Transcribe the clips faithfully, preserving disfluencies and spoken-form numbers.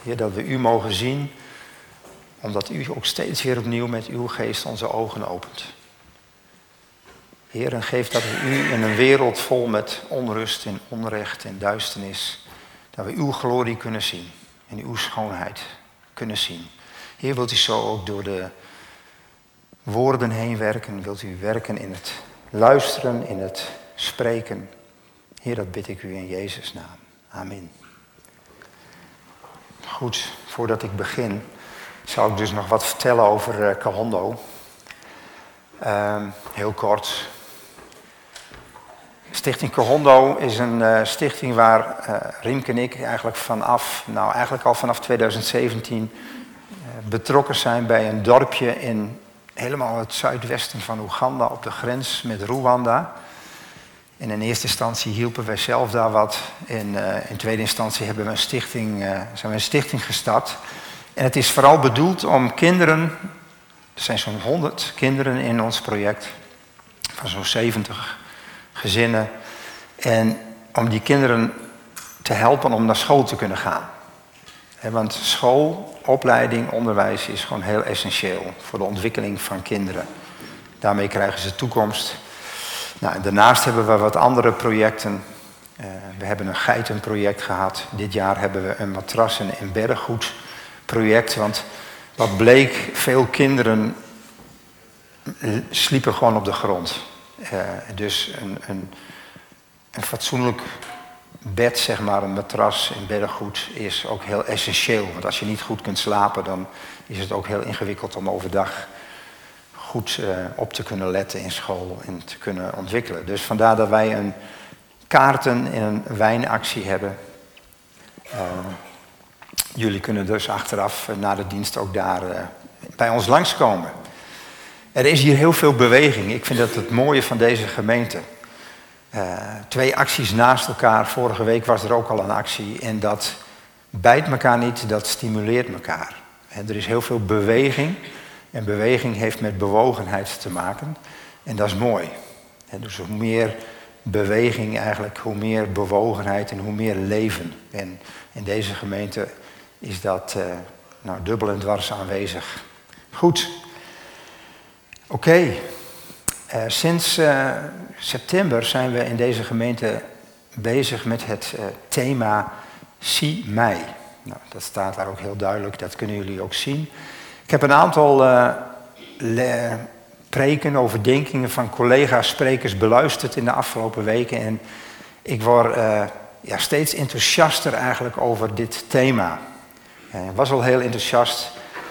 Heer, dat we u mogen zien, omdat u ook steeds weer opnieuw met uw geest onze ogen opent. Heer, en geef dat we u in een wereld vol met onrust en onrecht en duisternis, dat we uw glorie kunnen zien en uw schoonheid kunnen zien. Heer, wilt u zo ook door de woorden heen werken, wilt u werken in het luisteren, in het spreken. Heer, dat bid ik u in Jezus' naam. Amen. Goed, voordat ik begin, zou ik dus nog wat vertellen over uh, Kahondo. Uh, heel kort. Stichting Kahondo is een uh, stichting waar uh, Riemke en ik eigenlijk vanaf, nou eigenlijk al vanaf tweeduizend zeventien uh, betrokken zijn bij een dorpje in helemaal het zuidwesten van Oeganda op de grens met Rwanda. En in eerste instantie hielpen wij zelf daar wat. En uh, in tweede instantie hebben we een stichting, uh, zijn we een stichting gestart. En het is vooral bedoeld om kinderen, er zijn zo'n honderd kinderen in ons project, van zo'n zeventig gezinnen. En om die kinderen te helpen om naar school te kunnen gaan. He, want school, opleiding, onderwijs is gewoon heel essentieel voor de ontwikkeling van kinderen. Daarmee krijgen ze toekomst. Nou, daarnaast hebben we wat andere projecten. Uh, we hebben een geitenproject gehad. Dit jaar hebben we een matrassen- en beddengoedproject. Want wat bleek, veel kinderen sliepen gewoon op de grond. Uh, dus een, een, een fatsoenlijk bed, zeg maar, een matras en beddengoed is ook heel essentieel. Want als je niet goed kunt slapen, dan is het ook heel ingewikkeld om overdag goed uh, op te kunnen letten in school en te kunnen ontwikkelen. Dus vandaar dat wij een kaarten en een wijnactie hebben. Uh, jullie kunnen dus achteraf uh, na de dienst ook daar uh, bij ons langskomen. Er is hier heel veel beweging. Ik vind dat het mooie van deze gemeente. Uh, twee acties naast elkaar. Vorige week was er ook al een actie. En dat bijt elkaar niet, dat stimuleert elkaar. En er is heel veel beweging. En beweging heeft met bewogenheid te maken. En dat is mooi. En dus hoe meer beweging eigenlijk, hoe meer bewogenheid en hoe meer leven. En in deze gemeente is dat uh, nou, dubbel en dwars aanwezig. Goed. Oké. Okay. Uh, sinds uh, september zijn we in deze gemeente bezig met het uh, thema Zie mij. Nou, dat staat daar ook heel duidelijk, dat kunnen jullie ook zien. Ik heb een aantal uh, le- preken, overdenkingen van collega-sprekers beluisterd in de afgelopen weken. En ik word uh, ja, steeds enthousiaster eigenlijk over dit thema. Uh, ik was al heel enthousiast.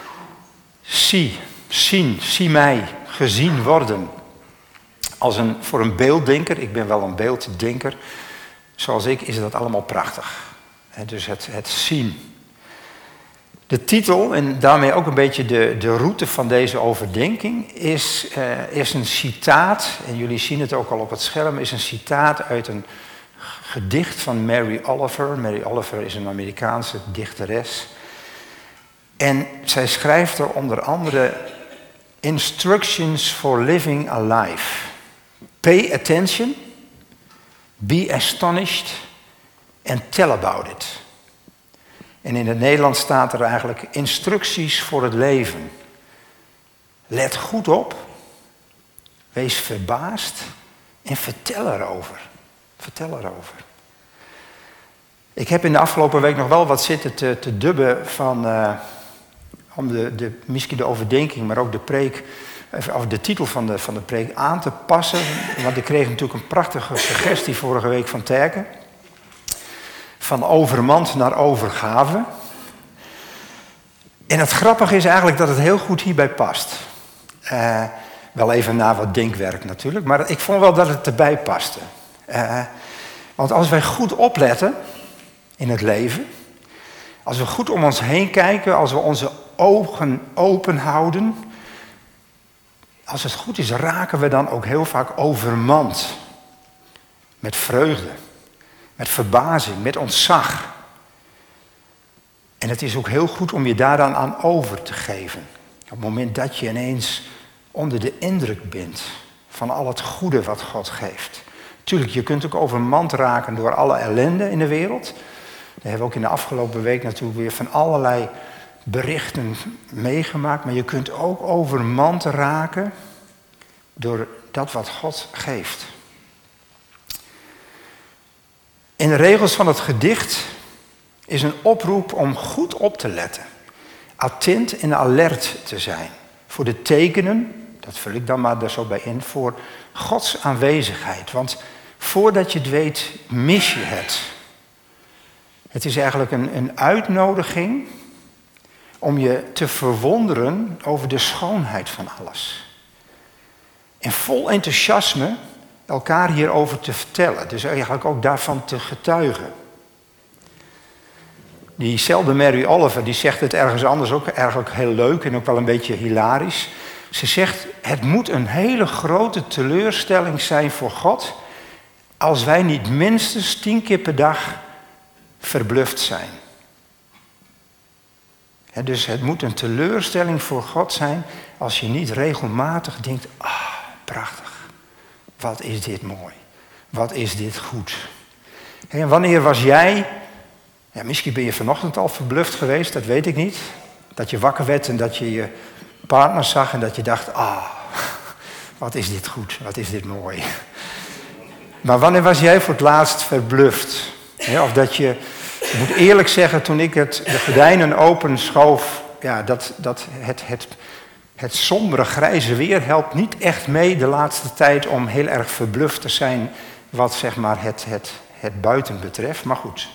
Zie, zien, zie mij, gezien worden. Als een, voor een beelddenker, ik ben wel een beelddenker, zoals ik, is dat allemaal prachtig. Uh, dus het, het zien. De titel, en daarmee ook een beetje de, de route van deze overdenking, is, uh, is een citaat, en jullie zien het ook al op het scherm, is een citaat uit een gedicht van Mary Oliver. Mary Oliver is een Amerikaanse dichteres. En zij schrijft er onder andere Instructions for Living a Life. Pay attention, be astonished and tell about it. En in het Nederlands staat er eigenlijk instructies voor het leven. Let goed op, wees verbaasd en vertel erover. Vertel erover. Ik heb in de afgelopen week nog wel wat zitten te, te dubben van, uh, om de, de, misschien de overdenking, maar ook de preek, of de titel van de, van de preek aan te passen. Want ik kreeg natuurlijk een prachtige suggestie vorige week van Terke. Van overmand naar overgave. En het grappige is eigenlijk dat het heel goed hierbij past. Uh, wel even na wat denkwerk natuurlijk, maar ik vond wel dat het erbij paste. Uh, want als wij goed opletten in het leven, als we goed om ons heen kijken, als we onze ogen open houden, als het goed is, raken we dan ook heel vaak overmand. Met vreugde. Met verbazing, met ontzag. En het is ook heel goed om je daar dan aan over te geven. Op het moment dat je ineens onder de indruk bent van al het goede wat God geeft. Tuurlijk, je kunt ook overmand raken door alle ellende in de wereld. hebben we ook in de afgelopen week natuurlijk weer van allerlei berichten meegemaakt. Maar je kunt ook overmand raken door dat wat God geeft. In de regels van het gedicht is een oproep om goed op te letten. Attent en alert te zijn. Voor de tekenen, dat vul ik dan maar er zo bij in, voor Gods aanwezigheid. Want voordat je het weet, mis je het. Het is eigenlijk een, een uitnodiging om je te verwonderen over de schoonheid van alles. En vol enthousiasme elkaar hierover te vertellen. Dus eigenlijk ook daarvan te getuigen. Diezelfde Mary Oliver die zegt het ergens anders ook eigenlijk heel leuk en ook wel een beetje hilarisch. Ze zegt, het moet een hele grote teleurstelling zijn voor God als wij niet minstens tien keer per dag verbluft zijn. He, dus het moet een teleurstelling voor God zijn als je niet regelmatig denkt, ah, prachtig. Wat is dit mooi. Wat is dit goed. He, en wanneer was jij, ja, misschien ben je vanochtend al verbluft geweest, dat weet ik niet. Dat je wakker werd en dat je je partner zag en dat je dacht, ah, wat is dit goed, wat is dit mooi. Maar wanneer was jij voor het laatst verbluft? He, of dat je, ik moet eerlijk zeggen, toen ik het, de gordijnen open schoof, ja, dat, dat het, het, het sombere grijze weer helpt niet echt mee de laatste tijd om heel erg verbluft te zijn wat zeg maar het, het, het buiten betreft. Maar goed,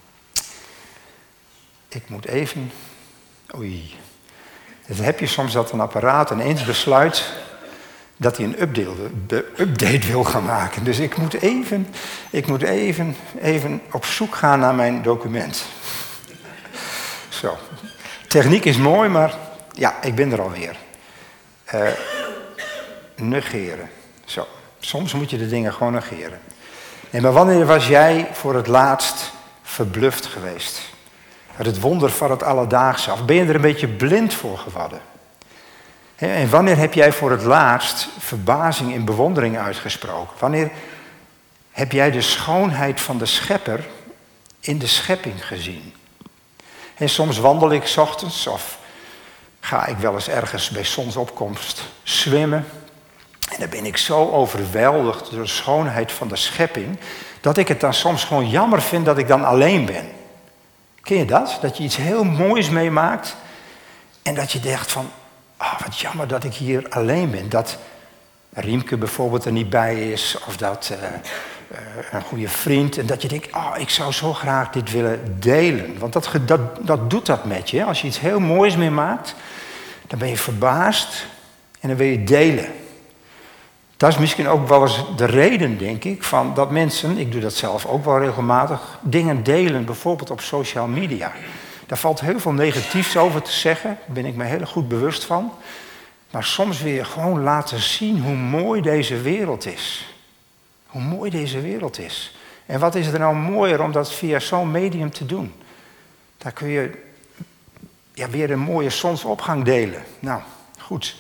ik moet even, oei, dan heb je soms dat een apparaat ineens besluit dat hij een update, update wil gaan maken. Dus ik moet even, ik moet even, even op zoek gaan naar mijn document. Zo. Techniek is mooi, maar ja, ik ben er alweer. Uh, negeren. Zo. Soms moet je de dingen gewoon negeren. Nee, maar wanneer was jij voor het laatst verbluft geweest? Het wonder van het alledaagse. Of ben je er een beetje blind voor geworden? En wanneer heb jij voor het laatst verbazing en bewondering uitgesproken? Wanneer heb jij de schoonheid van de schepper in de schepping gezien? En soms wandel ik 's ochtends of ga ik wel eens ergens bij zonsopkomst zwemmen. En dan ben ik zo overweldigd door de schoonheid van de schepping, dat ik het dan soms gewoon jammer vind dat ik dan alleen ben. Ken je dat? Dat je iets heel moois meemaakt en dat je denkt van, ah, wat jammer dat ik hier alleen ben. Dat Riemke bijvoorbeeld er niet bij is, of dat uh, uh, een goede vriend. En dat je denkt, ah, ik zou zo graag dit willen delen. Want dat, dat, dat doet dat met je. Als je iets heel moois meemaakt, dan ben je verbaasd en dan wil je delen. Dat is misschien ook wel eens de reden, denk ik, van dat mensen, ik doe dat zelf ook wel regelmatig, dingen delen, bijvoorbeeld op social media. Daar valt heel veel negatiefs over te zeggen, daar ben ik me heel goed bewust van. Maar soms wil je gewoon laten zien hoe mooi deze wereld is. Hoe mooi deze wereld is. En wat is er nou mooier om dat via zo'n medium te doen? Daar kun je ja, weer een mooie zonsopgang delen. Nou, goed.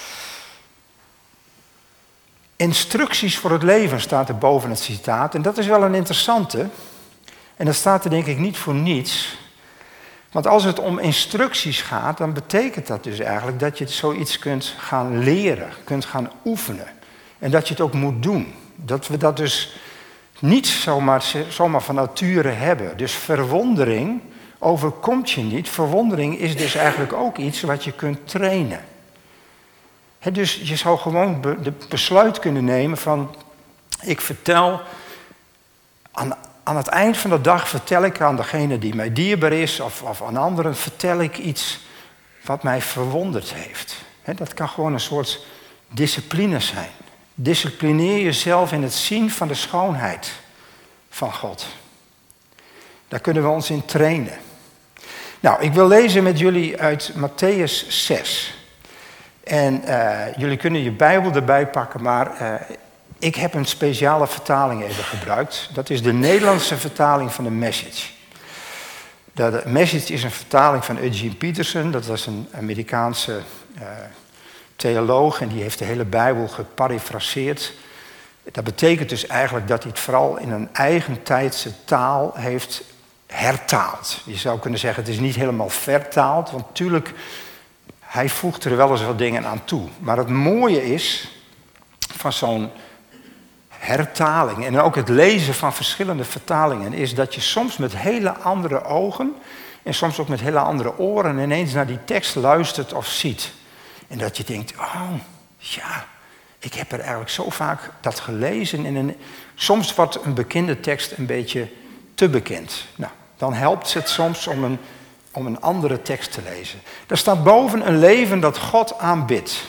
Instructies voor het leven staat er boven het citaat. En dat is wel een interessante. En dat staat er denk ik niet voor niets. Want als het om instructies gaat, dan betekent dat dus eigenlijk dat je zoiets kunt gaan leren, kunt gaan oefenen. En dat je het ook moet doen. Dat we dat dus niet zomaar, zomaar van nature hebben. Dus verwondering overkomt je niet. Verwondering is dus eigenlijk ook iets wat je kunt trainen. He, dus je zou gewoon be, de besluit kunnen nemen van, ik vertel, aan, aan het eind van de dag vertel ik aan degene die mij dierbaar is, of, of aan anderen, vertel ik iets wat mij verwonderd heeft. He, dat kan gewoon een soort discipline zijn. Disciplineer jezelf in het zien van de schoonheid van God. Daar kunnen we ons in trainen. Nou, ik wil lezen met jullie uit Mattheüs zes. En uh, jullie kunnen je Bijbel erbij pakken, maar uh, ik heb een speciale vertaling even gebruikt. Dat is de Nederlandse vertaling van de Message. De Message is een vertaling van Eugene Peterson. Dat was een Amerikaanse uh, theoloog en die heeft de hele Bijbel geparafraseerd. Dat betekent dus eigenlijk dat hij het vooral in een eigen tijdse taal heeft hertaald. Je zou kunnen zeggen, het is niet helemaal vertaald, want natuurlijk, hij voegt er wel eens wat dingen aan toe. Maar het mooie is van zo'n hertaling en ook het lezen van verschillende vertalingen is dat je soms met hele andere ogen en soms ook met hele andere oren ineens naar die tekst luistert of ziet. En dat je denkt, oh ja, ik heb er eigenlijk zo vaak dat gelezen. En een, soms wordt een bekende tekst een beetje te bekend. Nou, dan helpt het soms om een, om een andere tekst te lezen. Daar staat boven een leven dat God aanbidt.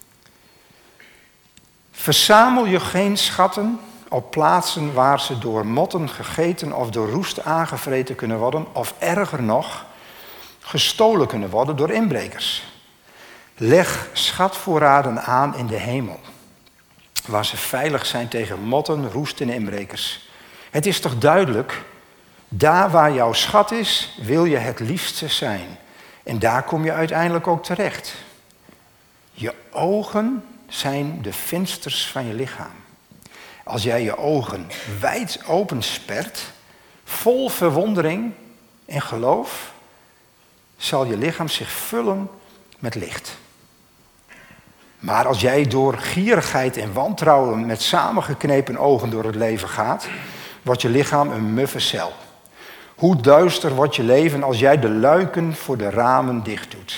Verzamel je geen schatten op plaatsen waar ze door motten gegeten of door roest aangevreten kunnen worden, of erger nog, gestolen kunnen worden door inbrekers. Leg schatvoorraden aan in de hemel, waar ze veilig zijn tegen motten, roest en inbrekers. Het is toch duidelijk, daar waar jouw schat is, wil je het liefste zijn. En daar kom je uiteindelijk ook terecht. Je ogen zijn de vensters van je lichaam. Als jij je ogen wijd open spert, vol verwondering en geloof, zal je lichaam zich vullen met licht. Maar als jij door gierigheid en wantrouwen met samengeknepen ogen door het leven gaat, wordt je lichaam een muffe cel. Hoe duister wordt je leven als jij de luiken voor de ramen dicht doet.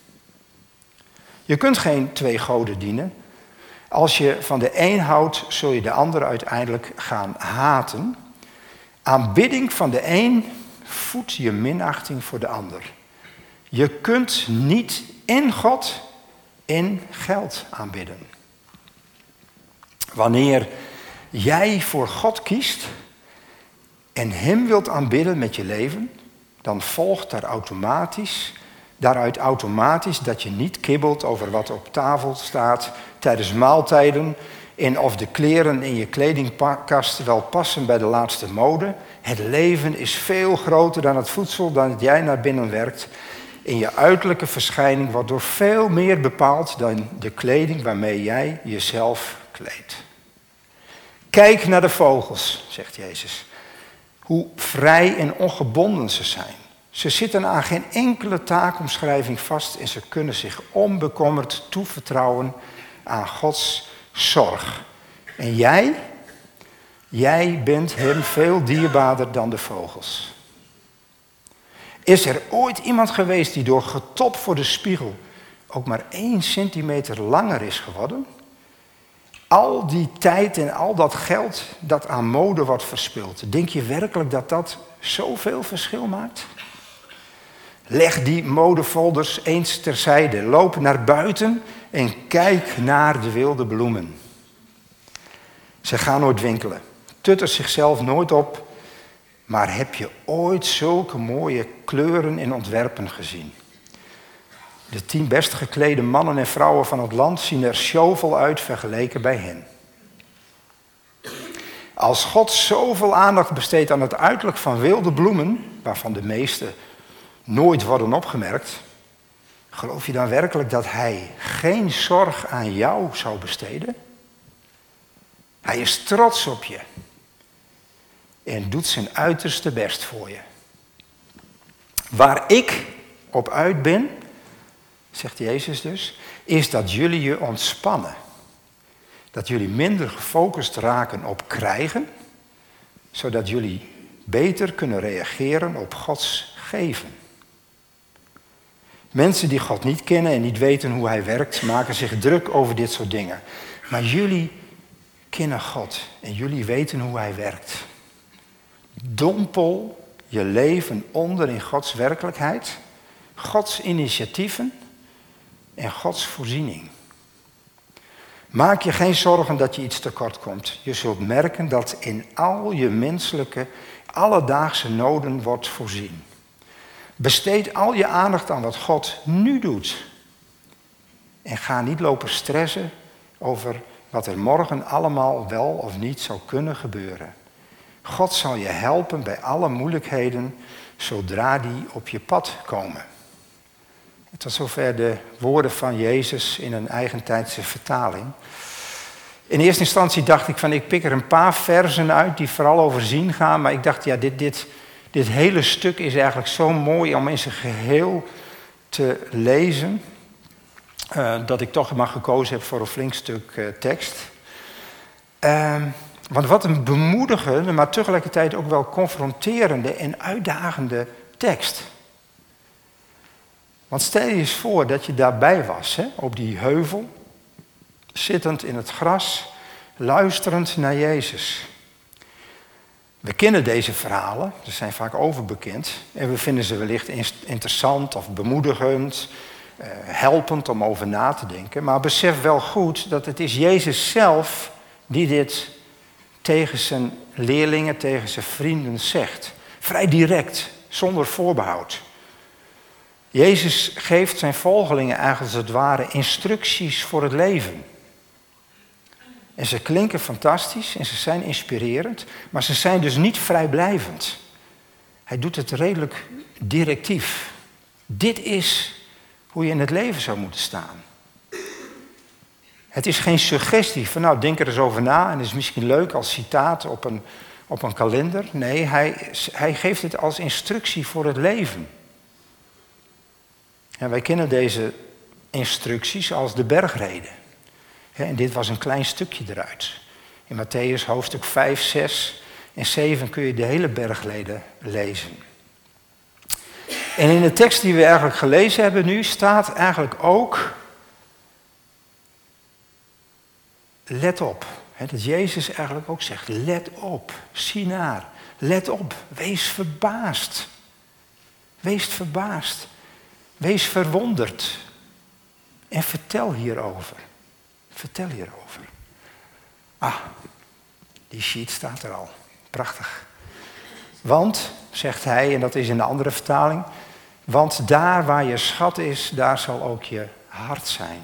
Je kunt geen twee goden dienen. Als je van de een houdt, zul je de ander uiteindelijk gaan haten. Aanbidding van de een voedt je minachting voor de ander. Je kunt niet in God en geld aanbidden. Wanneer jij voor God kiest en hem wilt aanbidden met je leven, dan volgt daar automatisch, daaruit automatisch dat je niet kibbelt over wat op tafel staat tijdens maaltijden en of de kleren in je kledingkast wel passen bij de laatste mode. Het leven is veel groter dan het voedsel dat jij naar binnen werkt. En je uiterlijke verschijning wordt door veel meer bepaald dan de kleding waarmee jij jezelf kleedt. Kijk naar de vogels, zegt Jezus. Hoe vrij en ongebonden ze zijn. Ze zitten aan geen enkele taakomschrijving vast en ze kunnen zich onbekommerd toevertrouwen aan Gods zorg. En jij, jij bent hem veel dierbaarder dan de vogels. Is er ooit iemand geweest die door getop voor de spiegel ook maar één centimeter langer is geworden? Al die tijd en al dat geld dat aan mode wordt verspild. Denk je werkelijk dat dat zoveel verschil maakt? Leg die modefolders eens terzijde. Loop naar buiten en kijk naar de wilde bloemen. Ze gaan nooit winkelen. Tutten zichzelf nooit op. Maar heb je ooit zulke mooie kleuren en ontwerpen gezien? De tien best geklede mannen en vrouwen van het land zien er showvol uit vergeleken bij hen. Als God zoveel aandacht besteedt aan het uiterlijk van wilde bloemen, waarvan de meeste nooit worden opgemerkt, geloof je dan werkelijk dat hij geen zorg aan jou zou besteden? Hij is trots op je en doet zijn uiterste best voor je. Waar ik op uit ben, zegt Jezus dus, is dat jullie je ontspannen. Dat jullie minder gefocust raken op krijgen, zodat jullie beter kunnen reageren op Gods geven. Mensen die God niet kennen en niet weten hoe hij werkt, maken zich druk over dit soort dingen. Maar jullie kennen God en jullie weten hoe hij werkt. Dompel je leven onder in Gods werkelijkheid, Gods initiatieven en Gods voorziening. Maak je geen zorgen dat je iets tekort komt. Je zult merken dat in al je menselijke, alledaagse noden wordt voorzien. Besteed al je aandacht aan wat God nu doet. En ga niet lopen stressen over wat er morgen allemaal wel of niet zou kunnen gebeuren. God zal je helpen bij alle moeilijkheden zodra die op je pad komen. Tot zover de woorden van Jezus in een eigentijdse vertaling. In eerste instantie dacht ik van ik pik er een paar versen uit die vooral over zien gaan. Maar ik dacht ja dit, dit, Dit hele stuk is eigenlijk zo mooi om in zijn geheel te lezen, uh, dat ik toch maar gekozen heb voor een flink stuk uh, tekst. Uh, want wat een bemoedigende, maar tegelijkertijd ook wel confronterende en uitdagende tekst. Want stel je eens voor dat je daarbij was, hè, op die heuvel, zittend in het gras, luisterend naar Jezus. We kennen deze verhalen, ze zijn vaak overbekend. En we vinden ze wellicht interessant of bemoedigend, uh, helpend om over na te denken. Maar besef wel goed dat het is Jezus zelf die dit tegen zijn leerlingen, tegen zijn vrienden zegt. Vrij direct, zonder voorbehoud. Jezus geeft zijn volgelingen eigenlijk als het ware instructies voor het leven. En ze klinken fantastisch en ze zijn inspirerend, maar ze zijn dus niet vrijblijvend. Hij doet het redelijk directief. Dit is hoe je in het leven zou moeten staan. Het is geen suggestie van nou denk er eens over na en het is misschien leuk als citaat op een, op een kalender. Nee, hij, hij geeft het als instructie voor het leven. En wij kennen deze instructies als de bergreden. En dit was een klein stukje eruit. In Mattheüs hoofdstuk vijf, zes en zeven kun je de hele bergreden lezen. En in de tekst die we eigenlijk gelezen hebben nu staat eigenlijk ook, let op. Dat Jezus eigenlijk ook zegt, let op, zie naar, let op, wees verbaasd. Wees verbaasd, wees verwonderd en vertel hierover. Vertel hierover. Ah, die sheet staat er al. Prachtig. Want, zegt hij, en dat is in de andere vertaling, want daar waar je schat is, daar zal ook je hart zijn.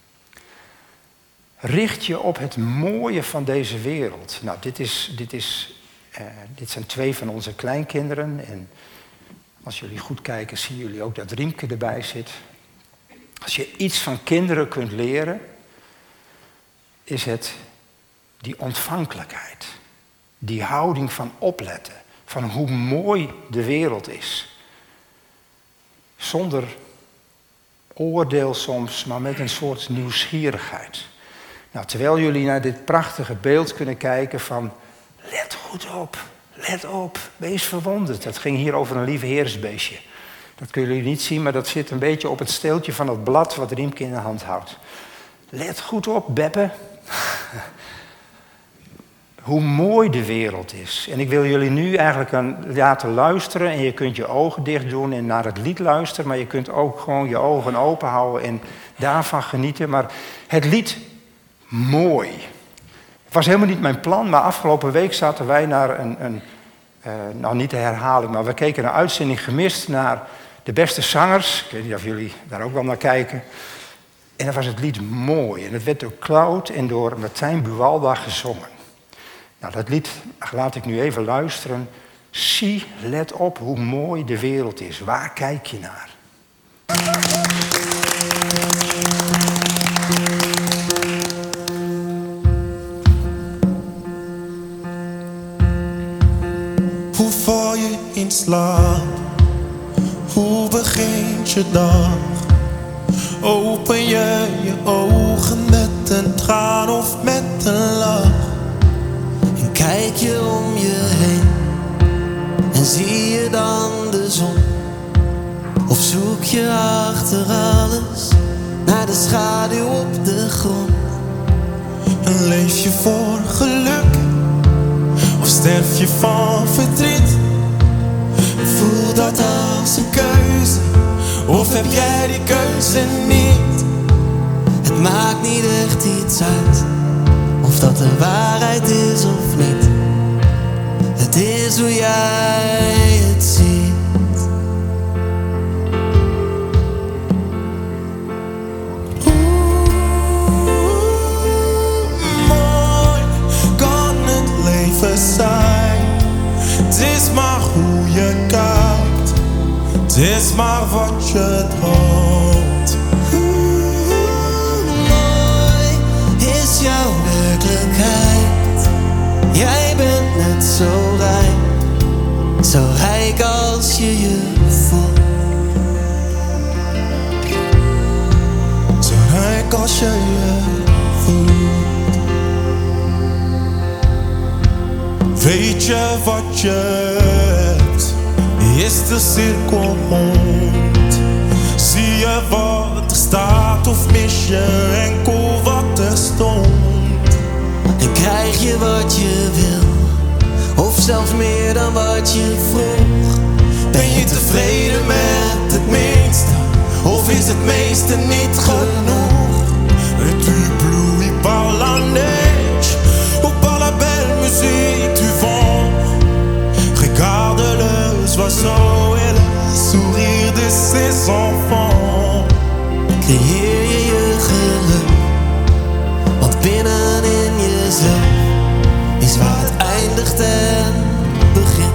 Richt je op het mooie van deze wereld. Nou, dit, is, dit, is, uh, dit zijn twee van onze kleinkinderen. En als jullie goed kijken, zien jullie ook dat Riemke erbij zit. Als je iets van kinderen kunt leren, is het die ontvankelijkheid. Die houding van opletten. Van hoe mooi de wereld is. Zonder oordeel soms, maar met een soort nieuwsgierigheid. Nou, terwijl jullie naar dit prachtige beeld kunnen kijken van, let goed op, let op, wees verwonderd. Dat ging hier over een lieve heersbeestje. Dat kunnen jullie niet zien, maar dat zit een beetje op het steeltje van het blad wat Riemke in de hand houdt. Let goed op, Beppe. Hoe mooi de wereld is. En ik wil jullie nu eigenlijk aan laten luisteren. En je kunt je ogen dicht doen en naar het lied luisteren. Maar je kunt ook gewoon je ogen open houden en daarvan genieten. Maar het lied Mooi. Het was helemaal niet mijn plan. Maar afgelopen week zaten wij naar een... een uh, nou, niet de herhaling, maar we keken een uitzending Gemist naar de beste zangers. Ik weet niet of jullie daar ook wel naar kijken. En dan was het lied Mooi. En het werd door Cloud en door Martijn Buwalda gezongen. Nou, dat lied laat ik nu even luisteren. Zie, let op hoe mooi de wereld is. Waar kijk je naar? Hoe val je in slaap? Hoe begint je dag? Open je je ogen met een traan of met een lach? En kijk je om je heen en zie je dan de zon? Of zoek je achter alles naar de schaduw op de grond? En leef je voor geluk of sterf je van verdriet? Voel dat als een keuze, of heb jij die keuze niet? Het maakt niet echt iets uit of dat de waarheid is of niet. Het is hoe jij het ziet. Oeh, mooi kan het leven zijn. Het is maar hoe je kijkt. Het is maar wat je droomt. Mooi is jouw werkelijkheid. Jij bent net zo rijk, zo rijk als als je je voelt. Zo rijk als je je voelt. Weet je wat je hebt, is de cirkel rond. Zie je wat er staat of mis je enkel wat er stond? En krijg je wat je wil, of zelfs meer dan wat je vroeg? Ben je tevreden met het minste, of is het meeste niet genoeg? Et tu pluie par la neige, ou par la belle musique du vent. Regarde les oiseaux et le sourire de ses enfants. Creëer je je geluk, want binnenin jezelf is waar het eindigt en begint.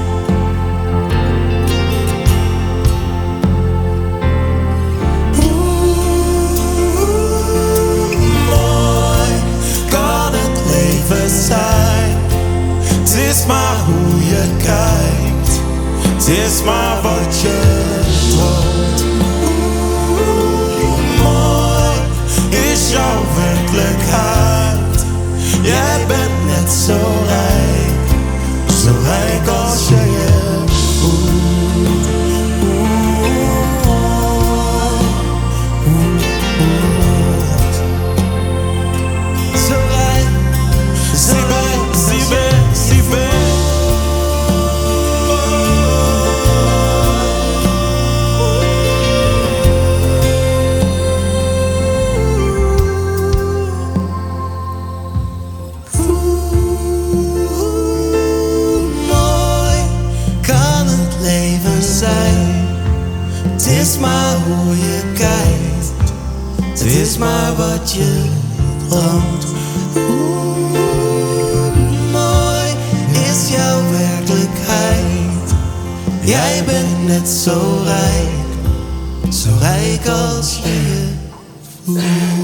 Oeh, mooi kan het leven zijn. Het is maar hoe je kijkt, het is maar wat je droomt. Oeh, mooi is jouw werkelijkheid. Jij bent net zo rijk, zo rijk als je je voelt. Oeh, oeh, oeh. Zo rijk, si belle, si belle, si belle. Het is maar hoe je kijkt, het is maar wat je droomt. Oeh, mooi is jouw werkelijkheid. Jij bent net zo rijk, zo rijk als je je voelt.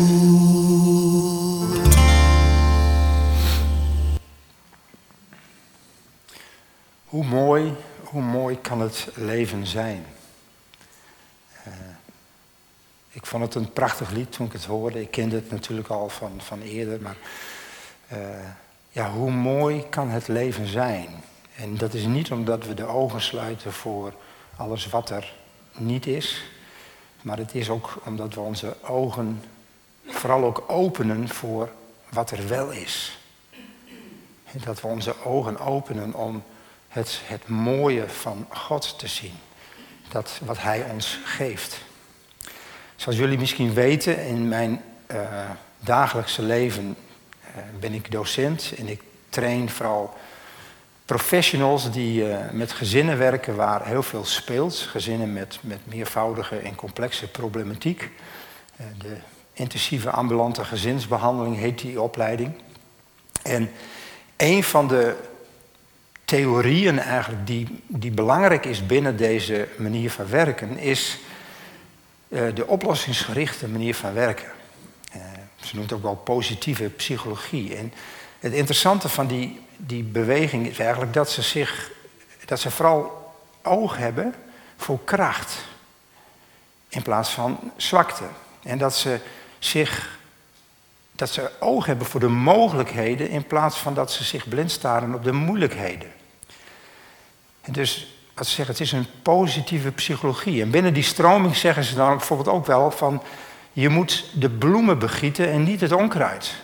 Hoe mooi, hoe mooi kan het leven zijn? Uh, ik vond het een prachtig lied toen ik het hoorde. Ik kende het natuurlijk al van, van eerder. Maar uh, ja, hoe mooi kan het leven zijn? En dat is niet omdat we de ogen sluiten voor alles wat er niet is. Maar het is ook omdat we onze ogen vooral ook openen voor wat er wel is. En dat we onze ogen openen om het, het mooie van God te zien. Dat wat hij ons geeft. Zoals jullie misschien weten, in mijn uh, dagelijkse leven uh, ben ik docent. En ik train vooral professionals die uh, met gezinnen werken waar heel veel speelt. Gezinnen met, met meervoudige en complexe problematiek. Uh, de intensieve ambulante gezinsbehandeling heet die opleiding. En een van de theorieën eigenlijk die, die belangrijk is binnen deze manier van werken, is uh, de oplossingsgerichte manier van werken. Uh, ze noemt het ook wel positieve psychologie. En het interessante van die, die beweging is eigenlijk dat ze, zich, dat ze vooral oog hebben voor kracht in plaats van zwakte. En dat ze, zich, dat ze oog hebben voor de mogelijkheden in plaats van dat ze zich blind staren op de moeilijkheden. En dus, wat ze zeggen, het is een positieve psychologie. En binnen die stroming zeggen ze dan bijvoorbeeld ook wel van, je moet de bloemen begieten en niet het onkruid.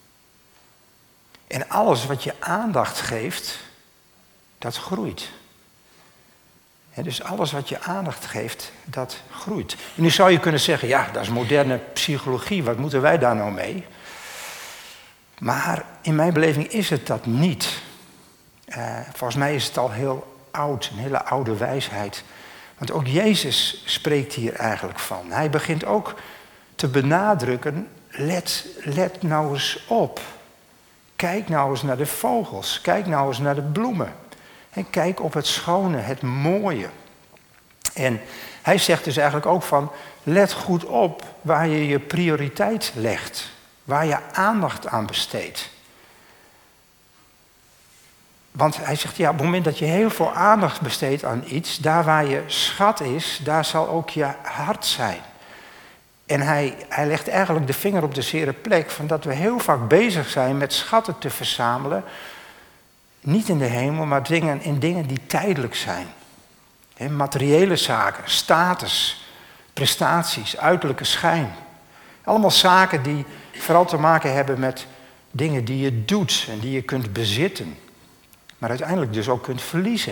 En alles wat je aandacht geeft, dat groeit. En dus alles wat je aandacht geeft, dat groeit. En nu zou je kunnen zeggen, ja, dat is moderne psychologie, wat moeten wij daar nou mee? Maar in mijn beleving is het dat niet. Uh, volgens mij is het al heel oud, een hele oude wijsheid. Want ook Jezus spreekt hier eigenlijk van. Hij begint ook te benadrukken, let, let nou eens op. Kijk nou eens naar de vogels, kijk nou eens naar de bloemen. En kijk op het schone, het mooie. En hij zegt dus eigenlijk ook van, let goed op waar je je prioriteit legt. Waar je aandacht aan besteedt. Want hij zegt, ja, op het moment dat je heel veel aandacht besteedt aan iets, daar waar je schat is, daar zal ook je hart zijn. En hij, hij legt eigenlijk de vinger op de zere plek van dat we heel vaak bezig zijn met schatten te verzamelen. Niet in de hemel, maar dingen, in dingen die tijdelijk zijn. He, materiële zaken, status, prestaties, uiterlijke schijn. Allemaal zaken die vooral te maken hebben met dingen die je doet en die je kunt bezitten. Maar uiteindelijk dus ook kunt verliezen.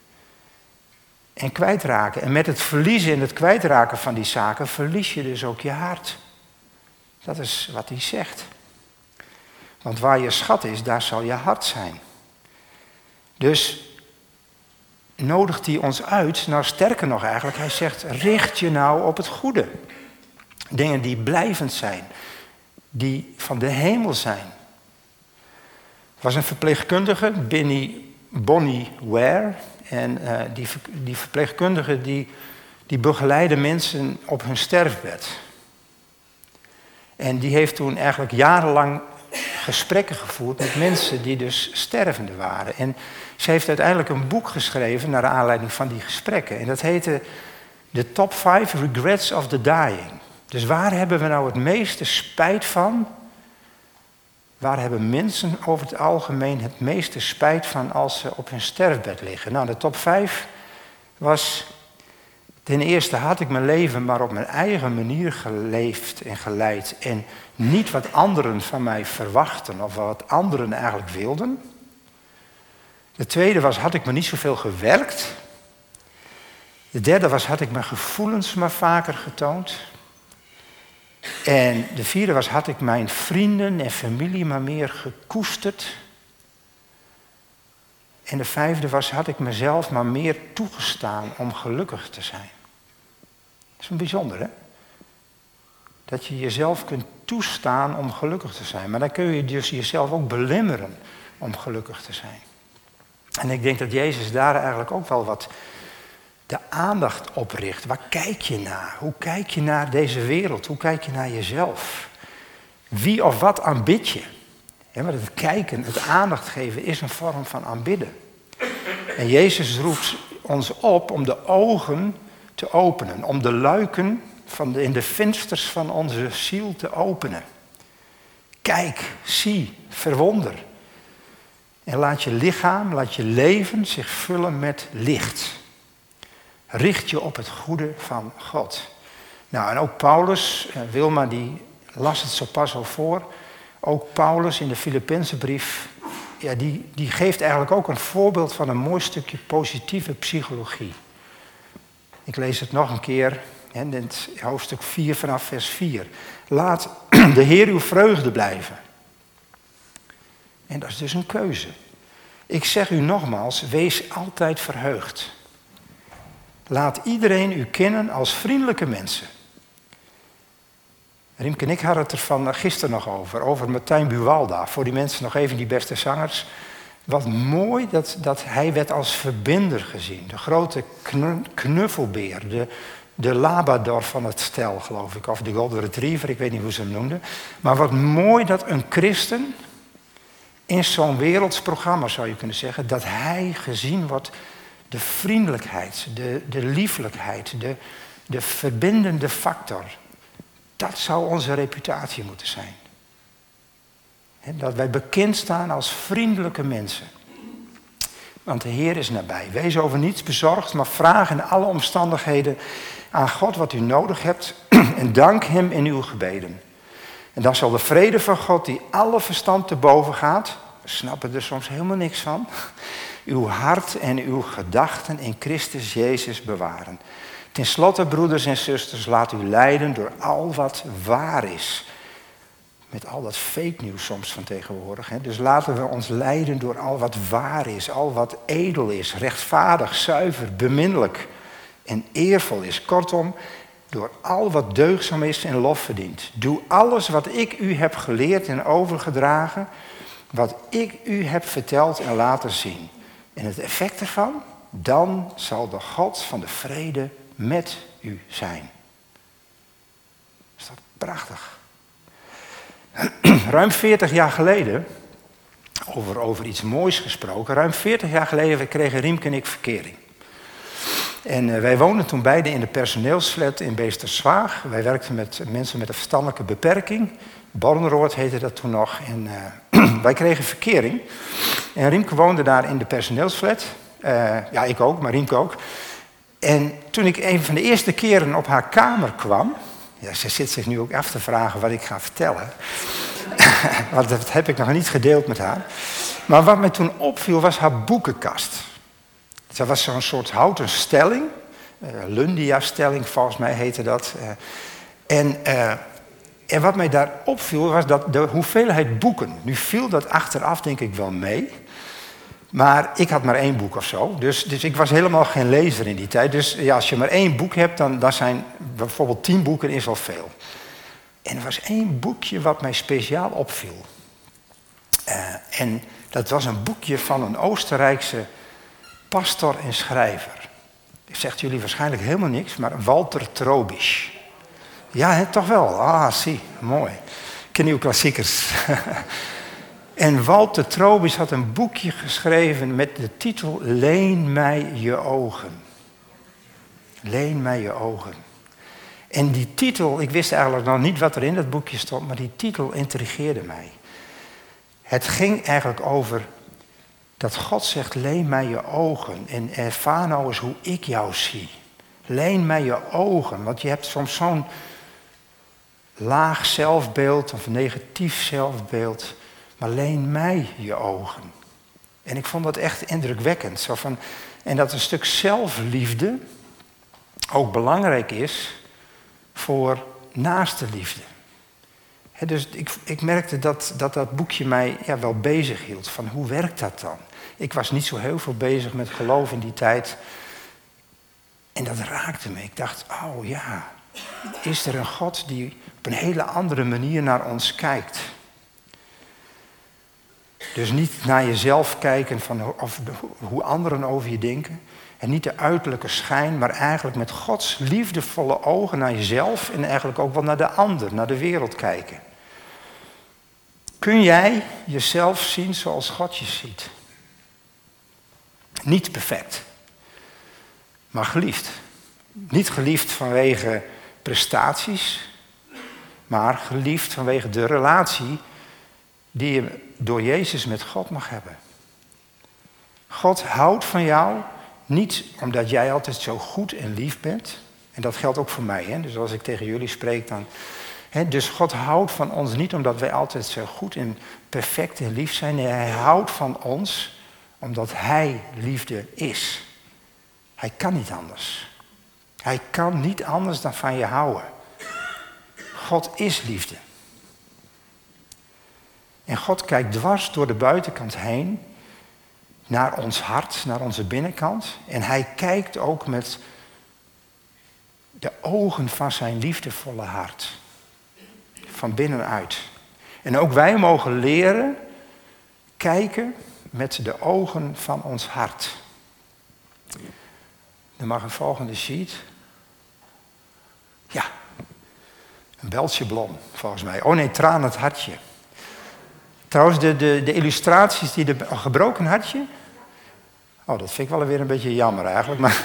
En kwijtraken. En met het verliezen en het kwijtraken van die zaken verlies je dus ook je hart. Dat is wat hij zegt. Want waar je schat is, daar zal je hart zijn. Dus nodigt hij ons uit, nou sterker nog eigenlijk, hij zegt, richt je nou op het goede. Dingen die blijvend zijn, die van de hemel zijn. Er was een verpleegkundige, Bonnie, Bonnie Ware, en uh, die, die verpleegkundige die, die begeleidde mensen op hun sterfbed. En die heeft toen eigenlijk jarenlang gesprekken gevoerd met mensen die dus stervende waren. En ze heeft uiteindelijk een boek geschreven naar aanleiding van die gesprekken. En dat heette The Top Five Regrets of the Dying. Dus waar hebben we nou het meeste spijt van? Waar hebben mensen over het algemeen het meeste spijt van als ze op hun sterfbed liggen? Nou, de top vijf was, ten eerste had ik mijn leven maar op mijn eigen manier geleefd en geleid. En niet wat anderen van mij verwachten of wat anderen eigenlijk wilden. De tweede was, had ik me niet zoveel gewerkt. De derde was, had ik mijn gevoelens maar vaker getoond. En de vierde was, had ik mijn vrienden en familie maar meer gekoesterd. En de vijfde was, had ik mezelf maar meer toegestaan om gelukkig te zijn. Dat is een bijzonder, hè? Dat je jezelf kunt toestaan om gelukkig te zijn. Maar dan kun je dus jezelf ook belemmeren om gelukkig te zijn. En ik denk dat Jezus daar eigenlijk ook wel wat de aandacht op richt. Waar kijk je naar? Hoe kijk je naar deze wereld? Hoe kijk je naar jezelf? Wie of wat aanbid je? Ja, maar het kijken, het aandacht geven is een vorm van aanbidden. En Jezus roept ons op om de ogen te openen. Om de luiken van de, in de vensters van onze ziel te openen. Kijk, zie, verwonder. En laat je lichaam, laat je leven zich vullen met licht. Richt je op het goede van God. Nou, en ook Paulus, Wilma die las het zo pas al voor. Ook Paulus in de Filippenzenbrief, ja, die, die geeft eigenlijk ook een voorbeeld van een mooi stukje positieve psychologie. Ik lees het nog een keer, in het hoofdstuk vier vanaf vers vier. Laat de Heer uw vreugde blijven. En dat is dus een keuze. Ik zeg u nogmaals, wees altijd verheugd. Laat iedereen u kennen als vriendelijke mensen. Riemke en ik hadden het er van gisteren nog over, over Martijn Buwalda. Voor die mensen nog even, die beste zangers. Wat mooi dat, dat hij werd als verbinder gezien. De grote knuffelbeer, de, de labrador van het stel, geloof ik. Of de golden retriever, ik weet niet hoe ze hem noemden. Maar wat mooi dat een christen in zo'n werelds programma, zou je kunnen zeggen, dat hij gezien wordt, de vriendelijkheid, de, de liefelijkheid, de, de verbindende factor. Dat zou onze reputatie moeten zijn. He, dat wij bekend staan als vriendelijke mensen. Want de Heer is nabij. Wees over niets bezorgd, maar vraag in alle omstandigheden aan God wat u nodig hebt en dank Hem in uw gebeden. En dan zal de vrede van God, die alle verstand te boven gaat, we snappen er soms helemaal niks van, uw hart en uw gedachten in Christus Jezus bewaren. Ten slotte, broeders en zusters, laat u leiden door al wat waar is. Met al dat fake nieuws soms van tegenwoordig. Hè. Dus laten we ons leiden door al wat waar is, al wat edel is, rechtvaardig, zuiver, beminnelijk en eervol is. Kortom, door al wat deugdzaam is en lof verdient. Doe alles wat ik u heb geleerd en overgedragen, wat ik u heb verteld en laten zien. En het effect ervan, dan zal de God van de vrede met u zijn. Is dat prachtig? Ruim veertig jaar geleden over, over iets moois gesproken. Ruim veertig jaar geleden kregen Riemke en ik verkering. En uh, wij woonden toen beide in de personeelsflat in Beesterswaag. Wij werkten met mensen met een verstandelijke beperking. Bornroord heette dat toen nog. En uh, wij kregen verkering. En Riemke woonde daar in de personeelsflat. Uh, ja, ik ook, maar Riemke ook. En toen ik een van de eerste keren op haar kamer kwam... Ja, ze zit zich nu ook af te vragen wat ik ga vertellen. Want dat heb ik nog niet gedeeld met haar. Maar wat mij toen opviel was haar boekenkast. Dat was zo'n soort houten stelling. Uh, Lundia-stelling, volgens mij heette dat. Uh, en, uh, en wat mij daar opviel was dat de hoeveelheid boeken... Nu viel dat achteraf denk ik wel mee... Maar ik had maar één boek of zo. Dus, dus ik was helemaal geen lezer in die tijd. Dus ja, als je maar één boek hebt, dan, dan zijn bijvoorbeeld tien boeken is al veel. En er was één boekje wat mij speciaal opviel. Uh, en dat was een boekje van een Oostenrijkse pastor en schrijver. Dat zegt jullie waarschijnlijk helemaal niks, maar Walter Trobisch. Ja, hè, toch wel. Ah, zie, mooi. Ik ken nieuwe klassiekers. En Walter Trobisch had een boekje geschreven met de titel Leen mij je ogen. Leen mij je ogen. En die titel, ik wist eigenlijk nog niet wat er in dat boekje stond, maar die titel intrigeerde mij. Het ging eigenlijk over dat God zegt, leen mij je ogen en ervaar nou eens hoe ik jou zie. Leen mij je ogen, want je hebt soms zo'n laag zelfbeeld of negatief zelfbeeld. Maar leen mij je ogen. En ik vond dat echt indrukwekkend. Zo van, en dat een stuk zelfliefde ook belangrijk is voor naaste liefde. He, dus ik, ik merkte dat, dat dat boekje mij ja, wel bezig hield. Van hoe werkt dat dan? Ik was niet zo heel veel bezig met geloof in die tijd. En dat raakte me. Ik dacht, oh ja, is er een God die op een hele andere manier naar ons kijkt? Dus niet naar jezelf kijken van of de, hoe anderen over je denken. En niet de uiterlijke schijn, maar eigenlijk met Gods liefdevolle ogen naar jezelf. En eigenlijk ook wel naar de ander, naar de wereld kijken. Kun jij jezelf zien zoals God je ziet? Niet perfect, maar geliefd. Niet geliefd vanwege prestaties, maar geliefd vanwege de relatie die je door Jezus met God mag hebben. God houdt van jou niet omdat jij altijd zo goed en lief bent. En dat geldt ook voor mij. Hè? Dus als ik tegen jullie spreek dan... Hè? Dus God houdt van ons niet omdat wij altijd zo goed en perfect en lief zijn. Nee, hij houdt van ons omdat hij liefde is. Hij kan niet anders. Hij kan niet anders dan van je houden. God is liefde. En God kijkt dwars door de buitenkant heen naar ons hart, naar onze binnenkant. En hij kijkt ook met de ogen van zijn liefdevolle hart. Van binnenuit. En ook wij mogen leren kijken met de ogen van ons hart. Dan mag een volgende sheet. Ja, een Beltjeblom volgens mij. Oh nee, Traan het hartje. Trouwens, de, de, de illustraties die de... Oh, gebroken hartje? Oh, dat vind ik wel weer een beetje jammer eigenlijk. Maar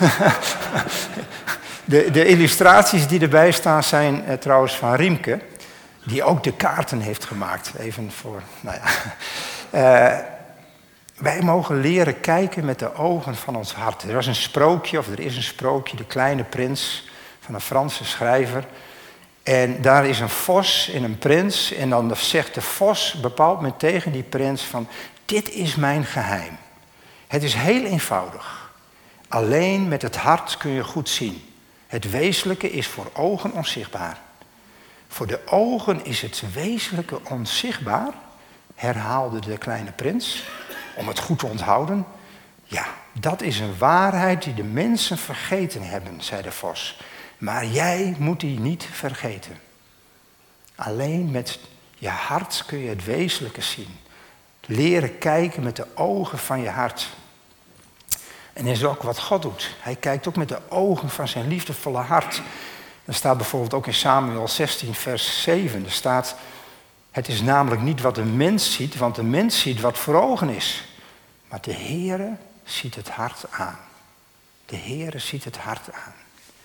de, de illustraties die erbij staan zijn uh, trouwens van Riemke. Die ook de kaarten heeft gemaakt. Even voor... Nou ja. Uh, wij mogen leren kijken met de ogen van ons hart. Er was een sprookje, of er is een sprookje, De Kleine Prins, van een Franse schrijver. En daar is een vos en een prins. En dan zegt de vos bepaald met tegen die prins van... Dit is mijn geheim. Het is heel eenvoudig. Alleen met het hart kun je goed zien. Het wezenlijke is voor ogen onzichtbaar. Voor de ogen is het wezenlijke onzichtbaar, herhaalde de kleine prins, om het goed te onthouden. Ja, dat is een waarheid die de mensen vergeten hebben, zei de vos. Maar jij moet die niet vergeten. Alleen met je hart kun je het wezenlijke zien. Leren kijken met de ogen van je hart. En dat is ook wat God doet. Hij kijkt ook met de ogen van zijn liefdevolle hart. Er staat bijvoorbeeld ook in Samuel zestien vers zeven. Er staat, Het is namelijk niet wat de mens ziet, want de mens ziet wat voor ogen is. Maar de Heere ziet het hart aan. De Heere ziet het hart aan.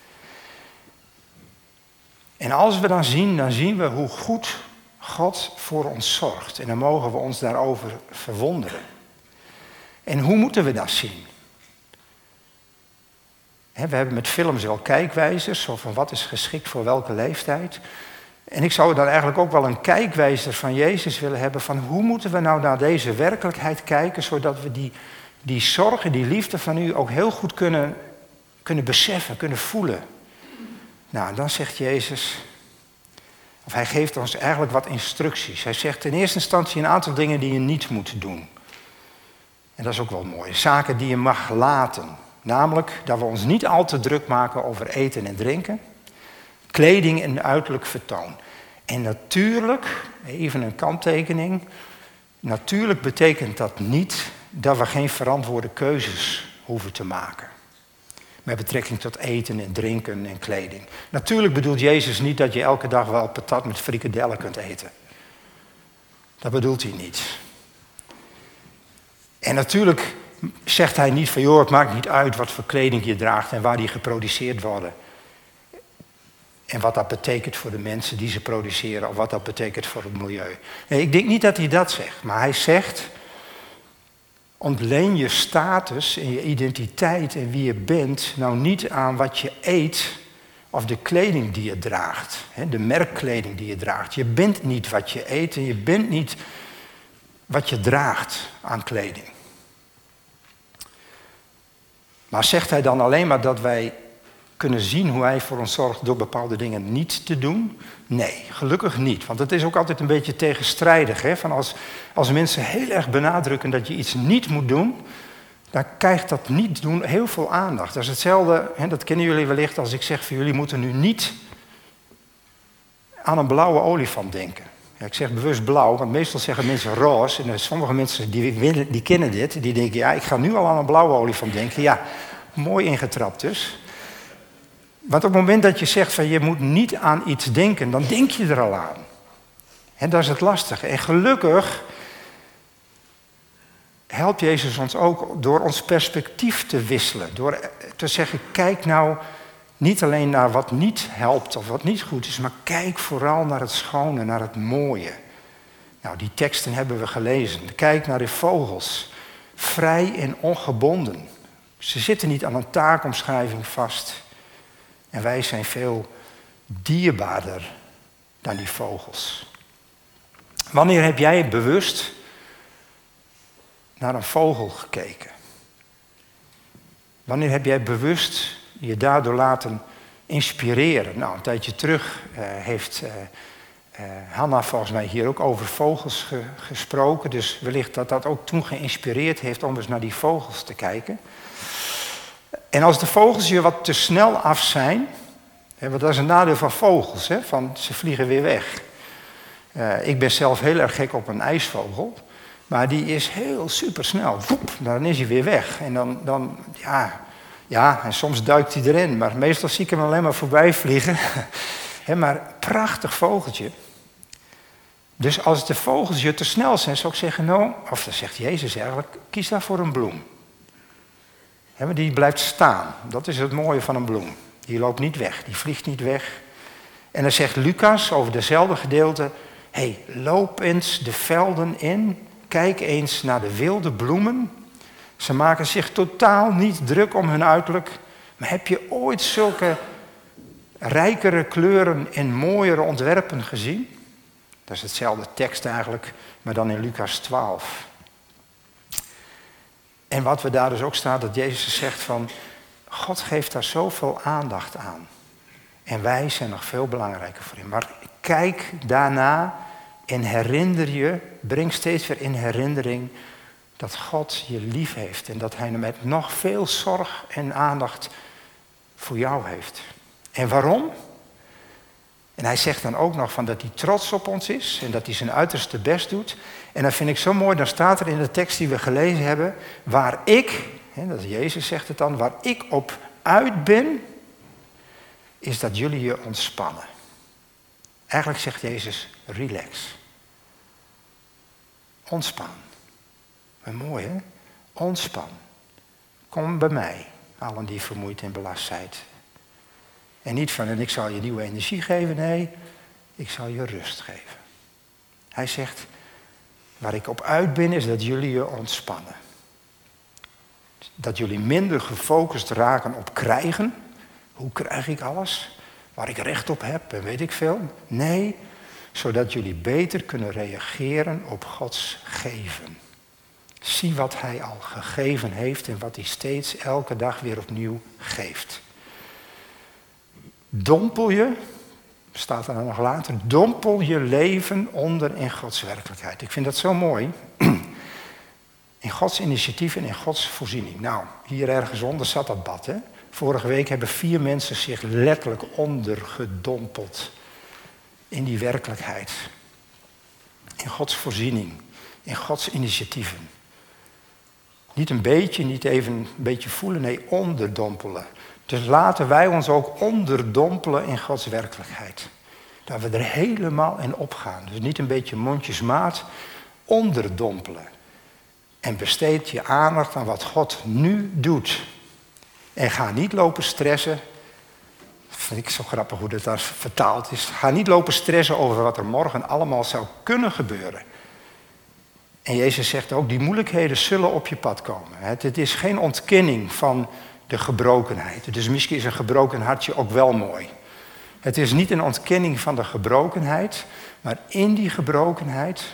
En als we dan zien, dan zien we hoe goed God voor ons zorgt. En dan mogen we ons daarover verwonderen. En hoe moeten we dat zien? We hebben met films wel kijkwijzers, zo van wat is geschikt voor welke leeftijd. En ik zou dan eigenlijk ook wel een kijkwijzer van Jezus willen hebben van hoe moeten we nou naar deze werkelijkheid kijken, zodat we die, die zorg en die liefde van u ook heel goed kunnen, kunnen beseffen, kunnen voelen. Nou, dan zegt Jezus, of hij geeft ons eigenlijk wat instructies. Hij zegt in eerste instantie een aantal dingen die je niet moet doen. En dat is ook wel mooi. Zaken die je mag laten. Namelijk dat we ons niet al te druk maken over eten en drinken. Kleding en uiterlijk vertoon. En natuurlijk, even een kanttekening. Natuurlijk betekent dat niet dat we geen verantwoorde keuzes hoeven te maken. Met betrekking tot eten en drinken en kleding. Natuurlijk bedoelt Jezus niet dat je elke dag wel patat met frikadellen kunt eten. Dat bedoelt hij niet. En natuurlijk zegt hij niet van, joh, het maakt niet uit wat voor kleding je draagt en waar die geproduceerd worden. En wat dat betekent voor de mensen die ze produceren of wat dat betekent voor het milieu. Nee, ik denk niet dat hij dat zegt, maar hij zegt, ontleen je status en je identiteit en wie je bent nou niet aan wat je eet of de kleding die je draagt. De merkkleding die je draagt. Je bent niet wat je eet en je bent niet wat je draagt aan kleding. Maar zegt hij dan alleen maar dat wij kunnen zien hoe hij voor ons zorgt door bepaalde dingen niet te doen? Nee, gelukkig niet. Want het is ook altijd een beetje tegenstrijdig. Hè? Van als, als mensen heel erg benadrukken dat je iets niet moet doen, dan krijgt dat niet doen heel veel aandacht. Dat is hetzelfde, hè, dat kennen jullie wellicht, als ik zeg van jullie moeten nu niet aan een blauwe olifant denken. Ja, ik zeg bewust blauw, want meestal zeggen mensen roze. En sommige mensen die, die kennen dit, die denken, ja, ik ga nu al aan een blauwe olifant denken. Ja, mooi ingetrapt dus. Want op het moment dat je zegt van je moet niet aan iets denken, dan denk je er al aan. En dat is het lastige. En gelukkig helpt Jezus ons ook door ons perspectief te wisselen. Door te zeggen, kijk nou niet alleen naar wat niet helpt of wat niet goed is, maar kijk vooral naar het schone, naar het mooie. Nou, die teksten hebben we gelezen. Kijk naar de vogels. Vrij en ongebonden. Ze zitten niet aan een taakomschrijving vast. En wij zijn veel dierbaarder dan die vogels. Wanneer heb jij bewust naar een vogel gekeken? Wanneer heb jij bewust je daardoor laten inspireren? Nou, een tijdje terug uh, heeft uh, uh, Hanna volgens mij hier ook over vogels ge- gesproken. Dus wellicht dat dat ook toen geïnspireerd heeft om eens naar die vogels te kijken. En als de vogels je wat te snel af zijn, hè, want dat is een nadeel van vogels, hè, van ze vliegen weer weg. Uh, ik ben zelf heel erg gek op een ijsvogel, maar die is heel supersnel. Woep, dan is hij weer weg. En dan, dan ja, ja, en soms duikt hij erin, maar meestal zie ik hem alleen maar voorbij vliegen. Hè, maar prachtig vogeltje. Dus als de vogels je te snel zijn, zou ik zeggen, nou, of dat zegt Jezus eigenlijk, kies daarvoor een bloem. Ja, maar die blijft staan. Dat is het mooie van een bloem. Die loopt niet weg, die vliegt niet weg. En dan zegt Lucas over dezelfde gedeelte, hé, hey, loop eens de velden in, kijk eens naar de wilde bloemen. Ze maken zich totaal niet druk om hun uiterlijk. Maar heb je ooit zulke rijkere kleuren en mooiere ontwerpen gezien? Dat is hetzelfde tekst eigenlijk, maar dan in Lucas twaalf. En wat we daar dus ook staat, dat Jezus zegt van, God geeft daar zoveel aandacht aan. En wij zijn nog veel belangrijker voor hem. Maar kijk daarna en herinner je, breng steeds weer in herinnering dat God je lief heeft. En dat hij met nog veel zorg en aandacht voor jou heeft. En waarom? En hij zegt dan ook nog van dat hij trots op ons is en dat hij zijn uiterste best doet. En dat vind ik zo mooi, dan staat er in de tekst die we gelezen hebben, waar ik, hè, dat is Jezus zegt het dan, waar ik op uit ben, is dat jullie je ontspannen. Eigenlijk zegt Jezus, relax. Ontspan. Wat mooi, hè? Ontspan. Kom bij mij, allen die vermoeid en belast zijt. En niet van, en ik zal je nieuwe energie geven. Nee, ik zal je rust geven. Hij zegt, waar ik op uit ben, is dat jullie je ontspannen. Dat jullie minder gefocust raken op krijgen. Hoe krijg ik alles? Waar ik recht op heb en weet ik veel. Nee, zodat jullie beter kunnen reageren op Gods geven. Zie wat hij al gegeven heeft en wat hij steeds elke dag weer opnieuw geeft. Dompel je, staat er dan nog later, dompel je leven onder in Gods werkelijkheid. Ik vind dat zo mooi. In Gods initiatief en in Gods voorziening. Nou, hier ergens onder zat dat bad, hè. Vorige week hebben vier mensen zich letterlijk ondergedompeld in die werkelijkheid. In Gods voorziening, in Gods initiatieven. Niet een beetje, niet even een beetje voelen, nee, onderdompelen. Dus laten wij ons ook onderdompelen in Gods werkelijkheid. Dat we er helemaal in opgaan. Dus niet een beetje mondjesmaat, onderdompelen. En besteed je aandacht aan wat God nu doet. En ga niet lopen stressen. Dat vind ik zo grappig hoe dat daar vertaald is. Ga niet lopen stressen over wat er morgen allemaal zou kunnen gebeuren. En Jezus zegt ook, die moeilijkheden zullen op je pad komen. Het is geen ontkenning van de gebrokenheid. Dus misschien is een gebroken hartje ook wel mooi. Het is niet een ontkenning van de gebrokenheid, maar in die gebrokenheid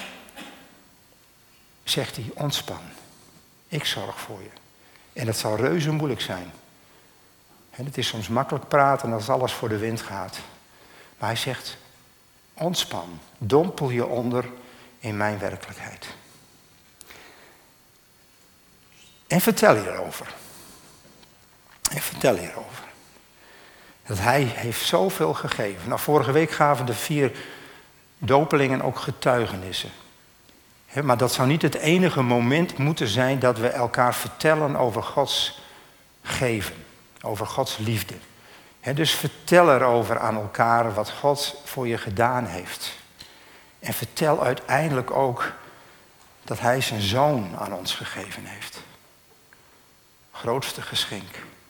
zegt hij, ontspan. Ik zorg voor je. En dat zal reuze moeilijk zijn. En het is soms makkelijk praten als alles voor de wind gaat. Maar hij zegt, ontspan. Dompel je onder in mijn werkelijkheid. En vertel hierover. En vertel hierover. Dat hij heeft zoveel gegeven. Nou, vorige week gaven de vier dopelingen ook getuigenissen. He, maar dat zou niet het enige moment moeten zijn dat we elkaar vertellen over Gods geven. Over Gods liefde. He, dus vertel erover aan elkaar wat God voor je gedaan heeft. En vertel uiteindelijk ook dat hij zijn zoon aan ons gegeven heeft. Grootste geschenk.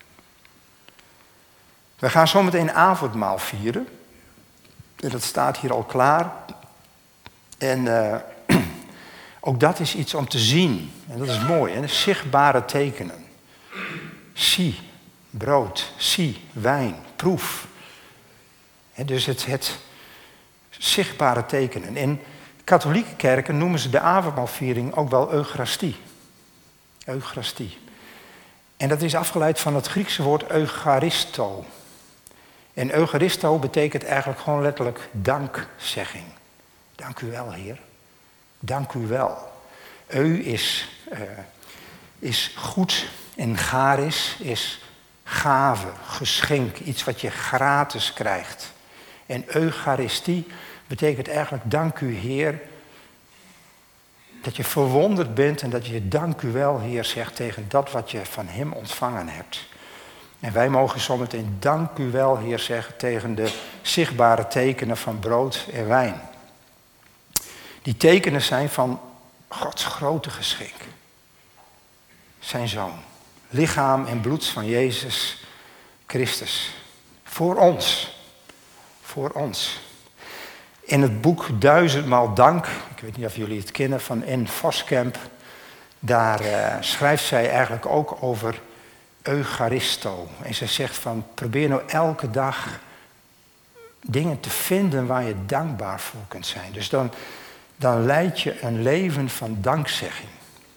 We gaan zometeen avondmaal vieren. En dat staat hier al klaar. En uh, ook dat is iets om te zien. En dat is mooi, hè? Zichtbare tekenen. Zie brood, zie wijn, proef. He, dus het, het zichtbare tekenen. In katholieke kerken noemen ze de avondmaalviering ook wel Eucharistie. Eucharistie. En dat is afgeleid van het Griekse woord eucharisto. En eucharisto betekent eigenlijk gewoon letterlijk dankzegging. Dank u wel, Heer. Dank u wel. Eu is, uh, is goed en charis is gave, geschenk. Iets wat je gratis krijgt. En eucharistie betekent eigenlijk dank u, Heer. Dat je verwonderd bent en dat je dank u wel, Heer, zegt tegen dat wat je van hem ontvangen hebt. En wij mogen zometeen dank u wel, Heer, zeggen tegen de zichtbare tekenen van brood en wijn. Die tekenen zijn van Gods grote geschenk. Zijn zoon. Lichaam en bloed van Jezus Christus. Voor ons. Voor ons. In het boek Duizendmaal Dank, ik weet niet of jullie het kennen, van Anne Voskamp, daar uh, schrijft zij eigenlijk ook over Eucharisto. En ze zegt van, probeer nou elke dag dingen te vinden waar je dankbaar voor kunt zijn. Dus dan, dan leid je een leven van dankzegging.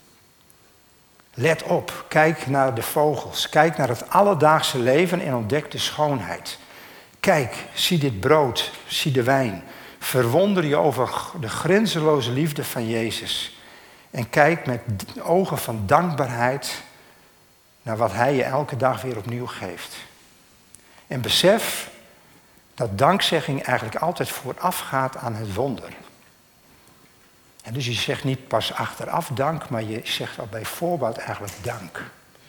Let op, kijk naar de vogels, kijk naar het alledaagse leven en ontdek de schoonheid. Kijk, zie dit brood, zie de wijn. Verwonder je over de grenzeloze liefde van Jezus. En kijk met ogen van dankbaarheid naar wat hij je elke dag weer opnieuw geeft. En besef dat dankzegging eigenlijk altijd voorafgaat aan het wonder. En dus je zegt niet pas achteraf dank, maar je zegt al bij voorbaat eigenlijk dank.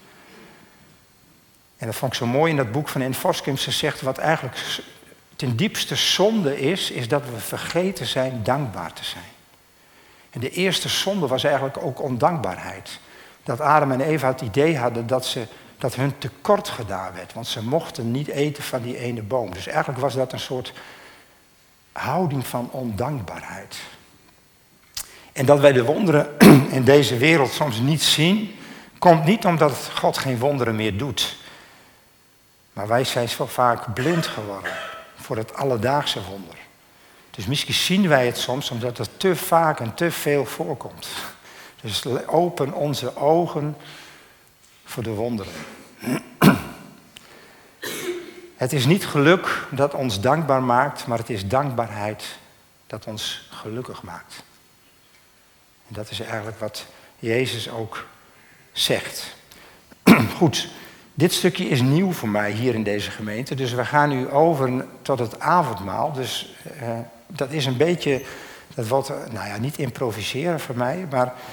En dat vond ik zo mooi in dat boek van Anne Voskamp. Ze zegt wat eigenlijk ten diepste zonde is, is dat we vergeten zijn dankbaar te zijn. En de eerste zonde was eigenlijk ook ondankbaarheid. Dat Adam en Eva het idee hadden dat, ze, dat hun tekort gedaan werd. Want ze mochten niet eten van die ene boom. Dus eigenlijk was dat een soort houding van ondankbaarheid. En dat wij de wonderen in deze wereld soms niet zien, komt niet omdat God geen wonderen meer doet. Maar wij zijn zo vaak blind geworden voor het alledaagse wonder. Dus misschien zien wij het soms omdat het te vaak en te veel voorkomt. Dus open onze ogen voor de wonderen. Het is niet geluk dat ons dankbaar maakt, maar het is dankbaarheid dat ons gelukkig maakt. En dat is eigenlijk wat Jezus ook zegt. Goed, dit stukje is nieuw voor mij hier in deze gemeente. Dus we gaan nu over tot het avondmaal. Dus uh, dat is een beetje, dat wordt, nou ja, niet improviseren voor mij, maar